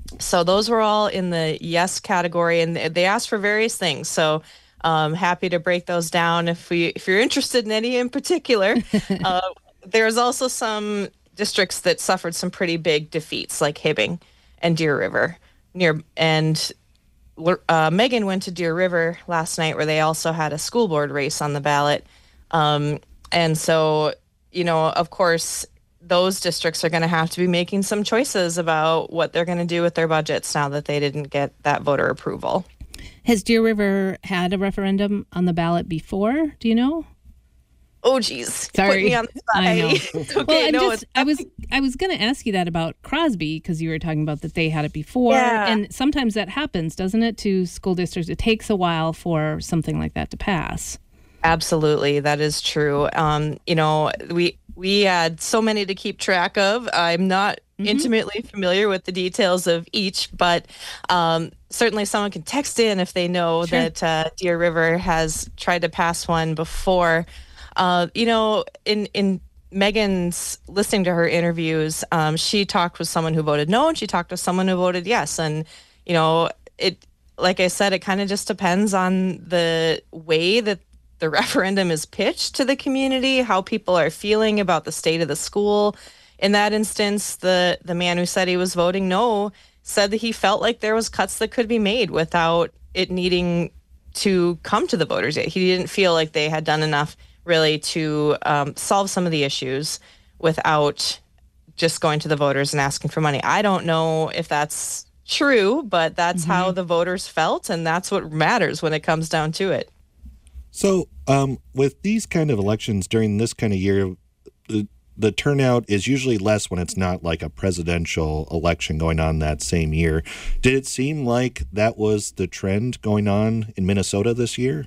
So those were all in the yes category, and they asked for various things. So um, happy to break those down if we if you're interested in any in particular. uh, there's also some districts that suffered some pretty big defeats, like Hibbing and Deer River. Near and uh, Megan went to Deer River last night, where they also had a school board race on the ballot. Um, and so, you know, of course, those districts are going to have to be making some choices about what they're going to do with their budgets now that they didn't get that voter approval. Has Deer River had a referendum on the ballot before? Do you know? Oh, geez. Sorry. Put me on the spot. I know. Okay, well, I'm no, just, I was I was going to ask you that about Crosby, because you were talking about that they had it before. Yeah. And sometimes that happens, doesn't it, to school districts? It takes a while for something like that to pass. Absolutely. That is true. Um, you know, we we had so many to keep track of. I'm not mm-hmm. intimately familiar with the details of each, but um, certainly someone can text in if they know Sure. that uh, Deer River has tried to pass one before. Uh, you know, in, in Megan's listening to her interviews, um, she talked with someone who voted no, and she talked with someone who voted yes. And, you know, it, like I said, it kind of just depends on the way that the referendum is pitched to the community, how people are feeling about the state of the school. In that instance, the, the man who said he was voting no said that he felt like there was cuts that could be made without it needing to come to the voters yet. He didn't feel like they had done enough really to um, solve some of the issues without just going to the voters and asking for money. I don't know if that's true, but that's mm-hmm. how the voters felt, and that's what matters when it comes down to it. So um, with these kind of elections during this kind of year, the, the turnout is usually less when it's not like a presidential election going on that same year. Did it seem like that was the trend going on in Minnesota this year?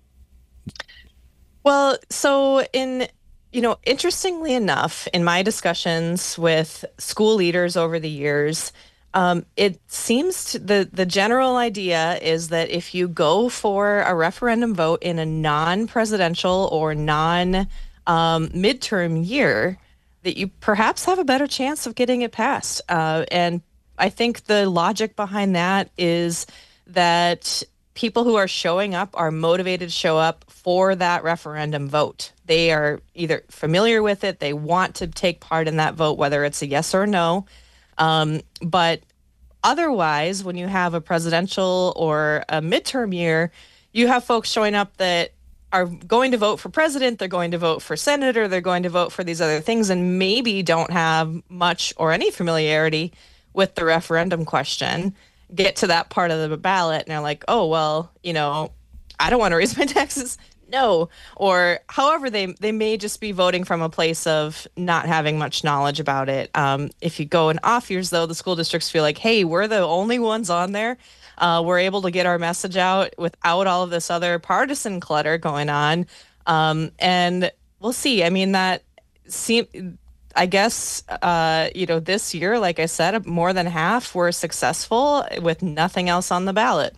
Well, so in, you know, interestingly enough, in my discussions with school leaders over the years, um, it seems to, the, the general idea is that if you go for a referendum vote in a non-presidential or non um, midterm year, that you perhaps have a better chance of getting it passed. Uh, and I think the logic behind that is that people who are showing up are motivated to show up for that referendum vote. They are either familiar with it, they want to take part in that vote, whether it's a yes or no. Um, but otherwise, when you have a presidential or a midterm year, you have folks showing up that are going to vote for president, they're going to vote for senator, they're going to vote for these other things, and maybe don't have much or any familiarity with the referendum question. Get to that part of the ballot and they're like, oh, well, you know, I don't want to raise my taxes. No. Or however, they they may just be voting from a place of not having much knowledge about it. Um, if you go in off years, though, the school districts feel like, hey, we're the only ones on there. Uh, we're able to get our message out without all of this other partisan clutter going on. Um, and we'll see. I mean, that seem. I guess, uh, you know, this year, like I said, more than half were successful with nothing else on the ballot.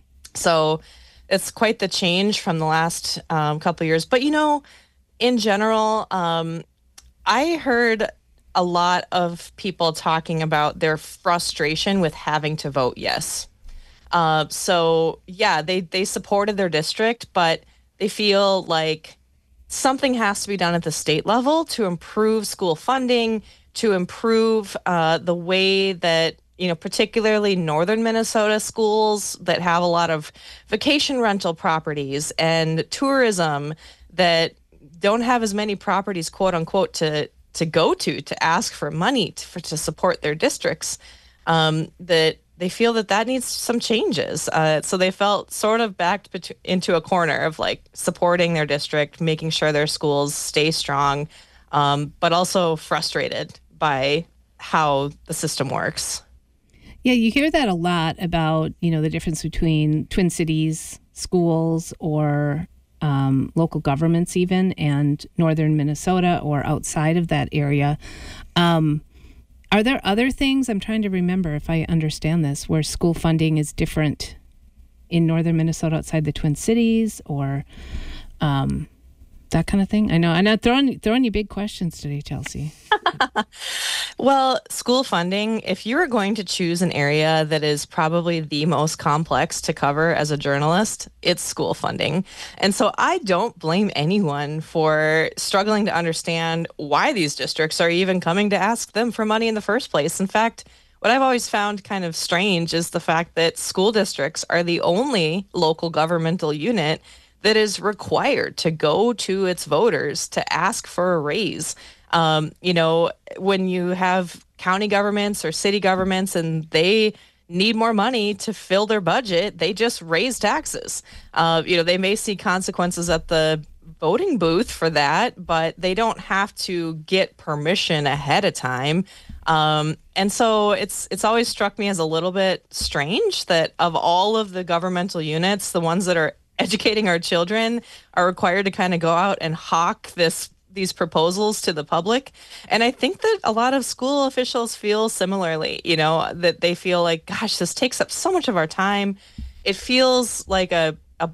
So it's quite the change from the last um, couple of years. But, you know, in general, um, I heard a lot of people talking about their frustration with having to vote yes. Uh, so, yeah, they, they supported their district, but they feel like something has to be done at the state level to improve school funding, to improve uh, the way that, you know, particularly northern Minnesota schools that have a lot of vacation rental properties and tourism that don't have as many properties, quote unquote, to to go to, to ask for money to, for, to support their districts, um, that they feel that that needs some changes. Uh, so they felt sort of backed bet- into a corner of like supporting their district, making sure their schools stay strong, um, but also frustrated by how the system works. Yeah, you hear that a lot about, you know, the difference between Twin Cities schools or um, local governments even and northern Minnesota or outside of that area. Um, Are there other things, I'm trying to remember if I understand this, where school funding is different in northern Minnesota outside the Twin Cities or um, that kind of thing? I know I'm not throwing, throwing you big questions today, Chelsea. Well, school funding, if you are going to choose an area that is probably the most complex to cover as a journalist, it's school funding. And so I don't blame anyone for struggling to understand why these districts are even coming to ask them for money in the first place. In fact, what I've always found kind of strange is the fact that school districts are the only local governmental unit that is required to go to its voters to ask for a raise. Um, you know, when you have county governments or city governments and they need more money to fill their budget, they just raise taxes. Uh, you know, they may see consequences at the voting booth for that, but they don't have to get permission ahead of time. Um, and so it's it's always struck me as a little bit strange that of all of the governmental units, the ones that are educating our children are required to kind of go out and hawk this these proposals to the public. And I think that a lot of school officials feel similarly, you know, that they feel like, gosh, this takes up so much of our time. It feels like a, a,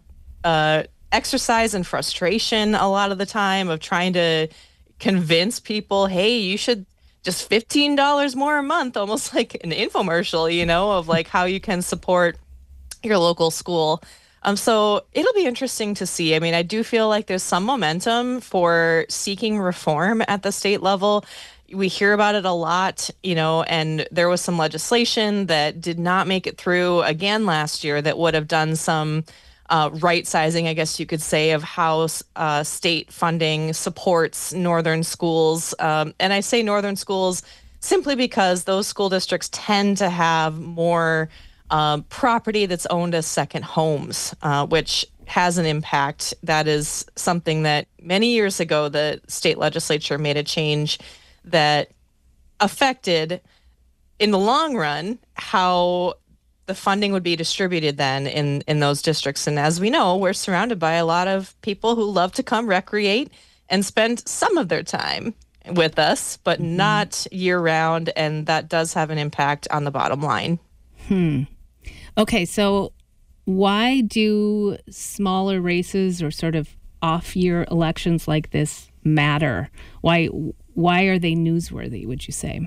a exercise in frustration a lot of the time of trying to convince people, hey, you should just fifteen dollars more a month, almost like an infomercial, you know, of like how you can support your local school. Um, so it'll be interesting to see. I mean, I do feel like there's some momentum for seeking reform at the state level. We hear about it a lot, you know, and there was some legislation that did not make it through again last year that would have done some uh, right sizing, I guess you could say, of how uh, state funding supports northern schools. Um, and I say northern schools simply because those school districts tend to have more Um, property that's owned as second homes, uh, which has an impact. That is something that many years ago the state legislature made a change that affected, in the long run, how the funding would be distributed then in, in those districts. And as we know, we're surrounded by a lot of people who love to come recreate and spend some of their time with us, but mm-hmm. not year round. And that does have an impact on the bottom line. Hmm. Okay, so why do smaller races or sort of off-year elections like this matter? Why why are they newsworthy, would you say?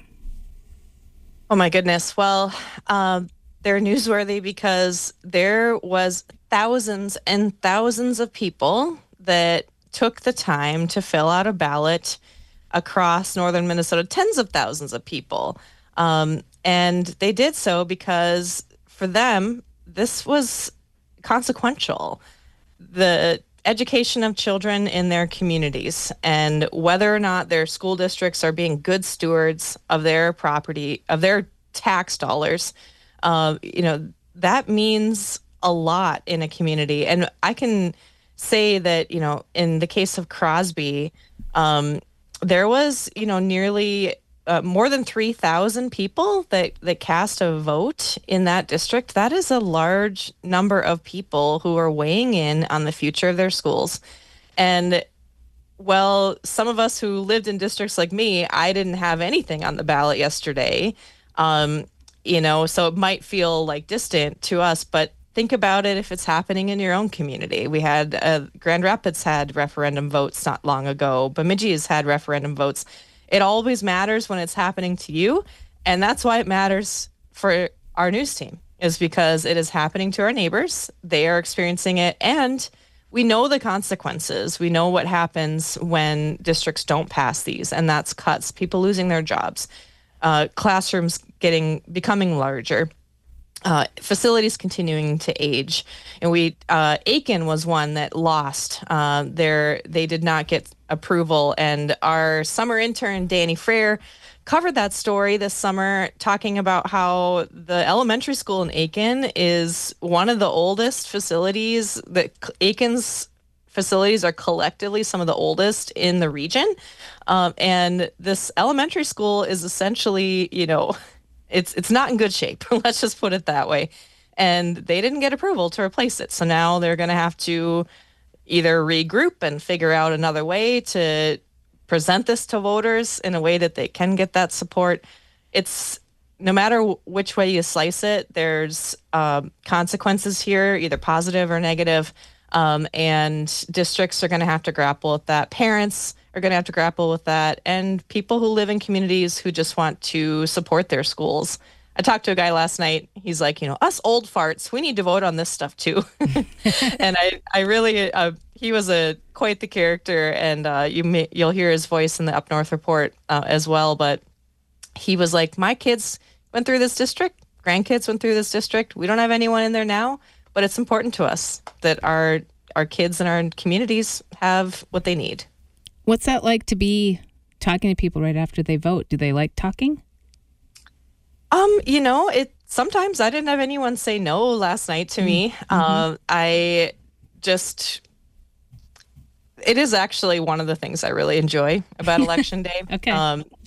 Oh, my goodness. Well, um, they're newsworthy because there was thousands and thousands of people that took the time to fill out a ballot across northern Minnesota, tens of thousands of people. Um, and they did so because for them, this was consequential. The education of children in their communities and whether or not their school districts are being good stewards of their property, of their tax dollars, uh, you know, that means a lot in a community. And I can say that, you know, in the case of Crosby, um, there was, you know, nearly Uh, more than three thousand people that, that cast a vote in that district. That is a large number of people who are weighing in on the future of their schools. And, well, some of us who lived in districts like me, I didn't have anything on the ballot yesterday. Um, you know, so it might feel like distant to us, but think about it if it's happening in your own community. We had, uh, Grand Rapids had referendum votes not long ago. Bemidji has had referendum votes. It always matters when it's happening to you. And that's why it matters for our news team, is because it is happening to our neighbors. They are experiencing it. And we know the consequences. We know what happens when districts don't pass these. And that's cuts, people losing their jobs, uh, classrooms getting becoming larger, uh, facilities continuing to age. And we, uh, Aiken was one that lost. Uh, their, they did not get approval. And our summer intern, Danny Frere, covered that story this summer, talking about how the elementary school in Aiken is one of the oldest facilities. That Aiken's facilities are collectively some of the oldest in the region. Um, and this elementary school is essentially, you know, it's it's not in good shape. Let's just put it that way. And they didn't get approval to replace it. So now they're going to have to either regroup and figure out another way to present this to voters in a way that they can get that support. It's no matter which way you slice it, there's um, consequences here, either positive or negative. Um, and districts are going to have to grapple with that. Parents are going to have to grapple with that, and people who live in communities who just want to support their schools. I talked to a guy last night. He's like, you know, us old farts, we need to vote on this stuff too. And I, I really, uh, he was a quite the character, and uh, you may, you'll hear his voice in the Up North Report uh, as well. But he was like, my kids went through this district, grandkids went through this district. We don't have anyone in there now, but it's important to us that our our kids and our communities have what they need. What's that like to be talking to people right after they vote? Do they like talking? Um, you know, it sometimes I didn't have anyone say no last night to me. Mm-hmm. Um, I just, it is actually one of the things I really enjoy about Election Day. Okay. Um,